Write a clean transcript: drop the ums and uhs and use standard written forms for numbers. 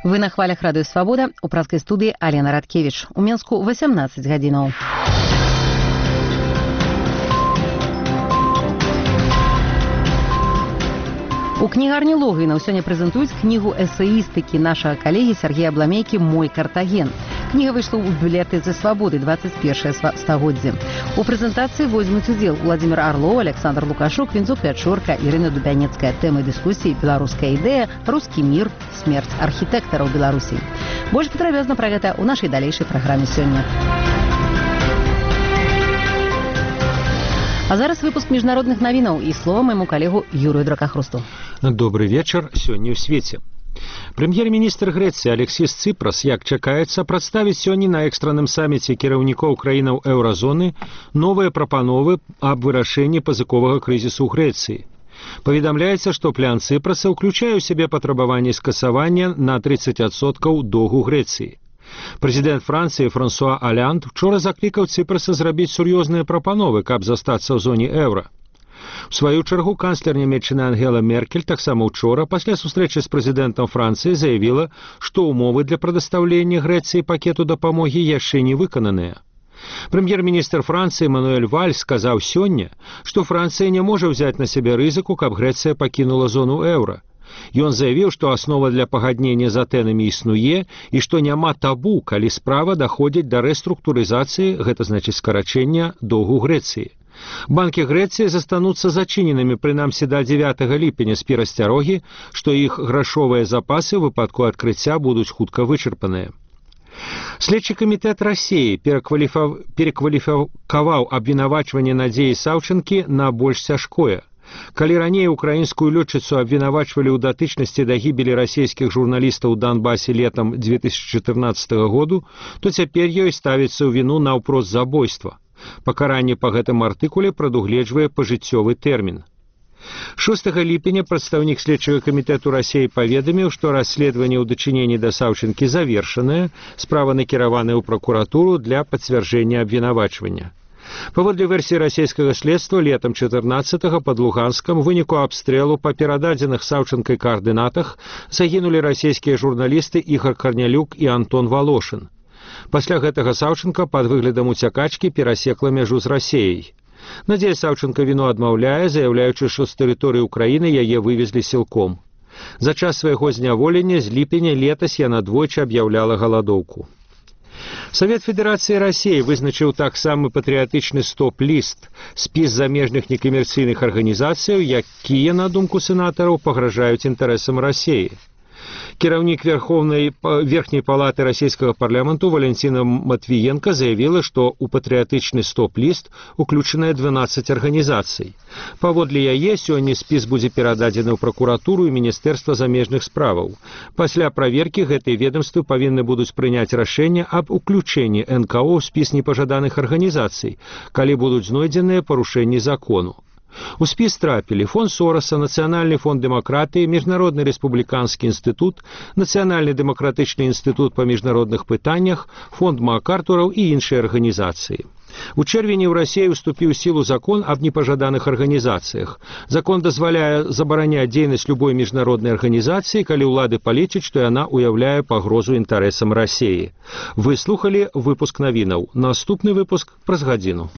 Вы на хвалях радыё Свабода, у праскай студыі Алена Радкевіч. У Менску 18 гадзінаў. У кнігарні Логвінаў сёння прэзентуюць кнігу эсэістыкі нашага калегі Сергея Абламейкі «Мой Картаген». Кніга выйшла ў бібліятэцы Свабоды 21 стагоддзе. У прэзентацыі возьмуць удзел Владзімир Арлоў, Александр Лукашук, Вінзу Пячорка, Ірына Дубянецкая. Тэмай дыскусіі «Беларуская ідэя. Рускі мір. Смерць архітэктараў Беларусі». Больш падрабязна пра гэта ў нашай далейшай праграме сёння. А зараз выпуск міжнародных навінаў і слова майму калегу Юрыю Дракахрусту. Добрый вечар, сёння ў свеце. Прэм'ер-міністр Грэцыі Алексіс Цыпрас, як чакаецца, прадставіць сёння на экстранным саміце кіраўнікоў краінаў еўразоны новыя прапановы аб вырашэнні пазыковага крызісу ў Грэцыі. Паведамляецца, што план Цыпраса ўключае ў сябе патрабаванне скасавання на 30% доўгу Грэцыі. Прэзідэнт Францыі Франсуа Алянд вчора заклікаў Цыпраса зрабіць сур'ёзныя прапановы, каб застацца ў зоне еўра. У сваю чаргу канцлер нямецчыны Ангела Меркель таксама ўчора пасля сустрэчы з прэзідэнтам Францыі заявіла, што ўмовы для прадастаўлення Грэцыі пакету дапамогі яшчэ не выкананыя. Прэм'ер-міністр Францыі Мануэль Вальс сказаў сёння, што Францыя не можа ўзяць на сябе рызыку, каб Грэцыя пакінула зону еўра. Ён заявіў, што аснова для пагаднення з Атэнамі існуе і што няма табу, калі справа даходзіць да рэструктурызацыі, гэта значыць скарачэння доўгу Грэцыі. Банкі Грэцыі застануцца зачыненымі прынамсі да 9 ліпеня з перасцярогі, што іх грашовыя запасы ў выпадку адкрыцця будуць хутка вычарпаныя. Следчы камітэт Расіі перакваліфікаваў абвінавачванне Надзеі Саўчанкі на больш цяжкое. Калі раней украінскую лётчыцу абвінавачвалі ў датычнасці да гібелі расійскіх журналістаў у Донбасе летам 2014 году, то цяпер ёй ставіцца ў віну наўпрост забойства. Пакаранне па гэтым артыкуле прадугледжвае пажыццёвы тэрмін. 6 ліпеня прадстаўнік следчага камітэту Расіі паведаміў, што расследаванне ў дачыненні да Саўчанкі завершанае, справа накіраваная ў пракуратуру для пацвярджэння абвінавачвання. Паводле версіі расійскага следства, летам 14-го пад Луганскам у выніку абстрэлу па перададзеных Саўчанкай каардынатах загінулі расійскія журналісты Ігор Карнялюк і Антон Волошин. Пасля гэтага Саўчанка пад выглядам уцякачкі перасекла мяжу з Расіяй. Надзея Саўчанка віну адмаўляе, заяўляючы, што з тэрыторыі ўкраіны яе вывезлі сілком. За час свайго зняволення з ліпеня летась яна двойчы аб'яўляла галадоўку. Савет Федэрацыі Расіі вызначыў таксама патрыятычны стоп-ліст, спіс замежных некамерцыйных арганізацыяў, якія, на думку сенатараў, пагражаюць інтарэсам Расіі. Кіраўнік Верхняй палаты расійскага парламенту Валентина Матвіенка заявіла, што ў патрыятычны стоп-ліст уключаныя 12 арганізацый. Паводле яе сёння спіс будзе перададзены ў пракуратуру і Міністэрства замежных справаў. Пасля праверкі гэтыя ведомствы павінны будуць прыняць рашэнне аб уключэнні НКО ў спіс непажаданых арганізацый, калі будуць знойдзеныя парушэнні закону. У спіс трапілі Фонд Сораса, Нацыянальны фонд дэмакратыі, Міжнародны рэспубліканскі інстытут, Нацыянальны дэмакратычны інстытут па міжнародных пытаннях, Фонд Макартураў і іншыя арганізацыі. У чэрвені ў Расіі уступіў сілу закон аб непажаданых арганізацыях. Закон дазваляе забараняць дзейнасць любой міжнароднай арганізацыі, калі ўлады палічаць, што яна ўяўляе пагрозу інтарэсам Расіі. Вы слухалі выпуск навінаў. Наступны выпуск праз гадзіну.